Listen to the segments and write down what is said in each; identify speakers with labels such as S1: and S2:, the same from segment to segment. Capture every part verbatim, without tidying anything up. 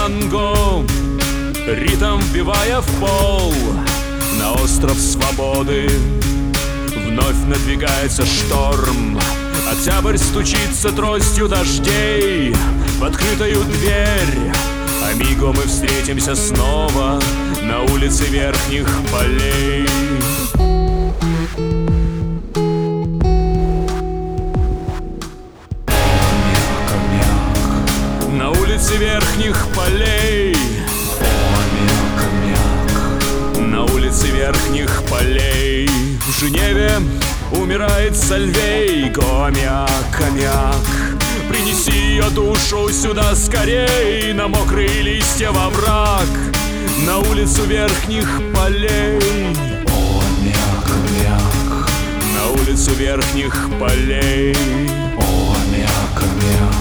S1: танго, ритм вбивая в пол. На остров свободы вновь надвигается шторм. Октябрь стучится тростью дождей в открытую дверь. Амиго, мы встретимся снова на улице Верхних Полей. На улице Верхних Полей. На улице Верхних Полей. В Женеве умирает Сальвейго. Аммиак, аммиак, принеси ее душу сюда скорей. На мокрые листья во враг, на улицу Верхних Полей.
S2: О, аммиак, аммиак,
S1: на улицу Верхних Полей.
S2: О, аммиак, аммиак.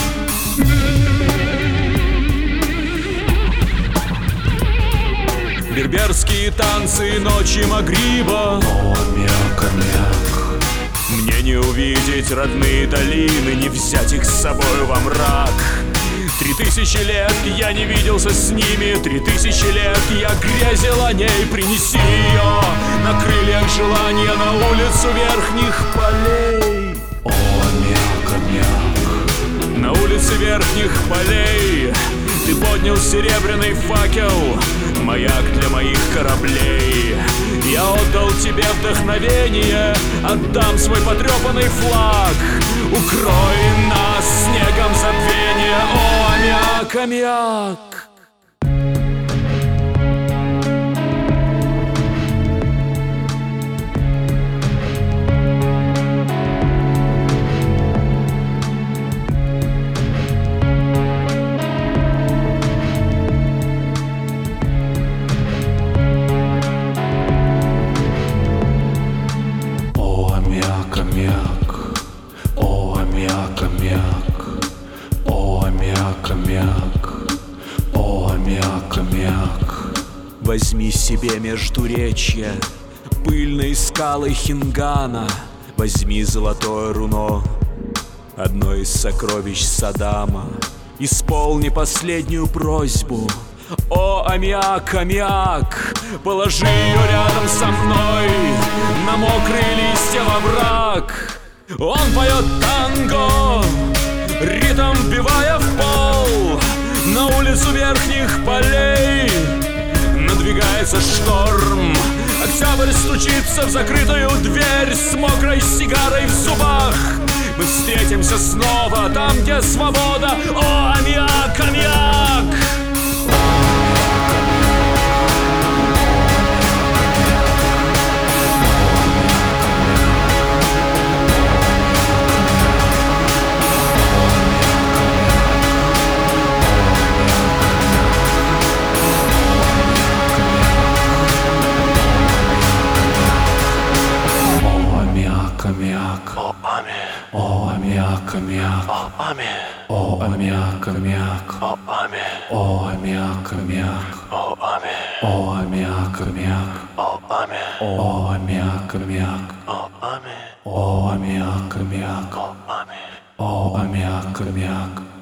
S1: Берберские танцы ночи Магриба.
S2: О, аммиак, аммиак.
S1: Мне не увидеть родные долины, не взять их с собой во мрак. Три тысячи лет я не виделся с ними, три тысячи лет я грезил о ней. Принеси ее на крыльях желания на улицу Верхних Полей.
S2: О, аммиак, аммиак.
S1: На улице Верхних Полей. Ты поднял серебряный факел, маяк для моих кораблей. Я отдал тебе вдохновение, отдам свой потрепанный флаг. Укрой нас снегом забвения, о, аммиак, аммиак.
S2: О, аммиак, аммиак. О, аммиак, аммиак. О, аммиак, аммиак.
S1: Возьми себе междуречье, пыльные скалы Хингана. Возьми золотое руно, одно из сокровищ Саддама. Исполни последнюю просьбу, о, аммиак, аммиак. Положи ее рядом со мной на мокрые листья во враг. Он поет танго, ритм вбивая в пол. На улицу Верхних Полей надвигается шторм. Октябрь стучится в закрытую дверь с мокрой сигарой в зубах. Мы встретимся снова там, где свобода, о, аммиак, аммиак.
S2: Аммиак,
S3: О, ами.
S2: о, аммиак, аммиак.
S3: О, ами.
S2: О, аммиак, аммиак.
S3: О, ами.
S2: О, аммиак, аммиак.
S3: О, ами.
S2: О, аммиак, аммиак.
S3: О, ами.
S2: О, аммиак, аммиак.
S3: О, ами.
S2: О, аммиак, аммиак.
S3: О, ами.
S2: О, аммиак, аммиак.